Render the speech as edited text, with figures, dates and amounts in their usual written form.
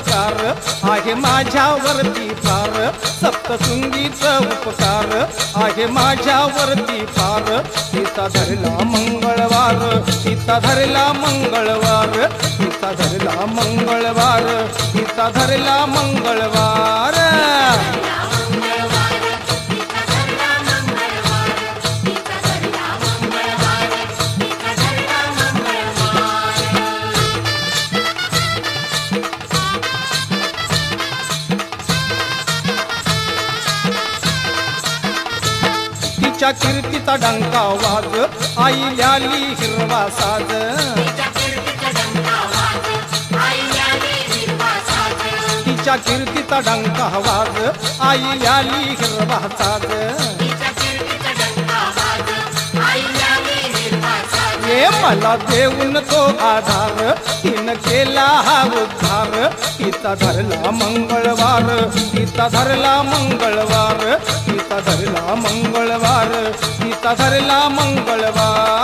उपकार आहे माझ्यावरती फार सप्तशृंगीचा उपकार आहे माझ्यावरती फार तिचा धरला मंगळवार तिचा धरला मंगळवार तिचा धरला मंगळवार तिचा धरला मंगळवार तिच्या कीर्तीचा डंका वाज आई आली हिरवा साज तिच्या कीर्तीचा डंका वाज आई आली हिरवा साज ये मला देऊन तो आधार तिनं केला हा उद्धार तिचा धरला मंगळवार तिचा धरला मंगळवार तिचा धरला मंगळवार तिचा धरला मंगळवार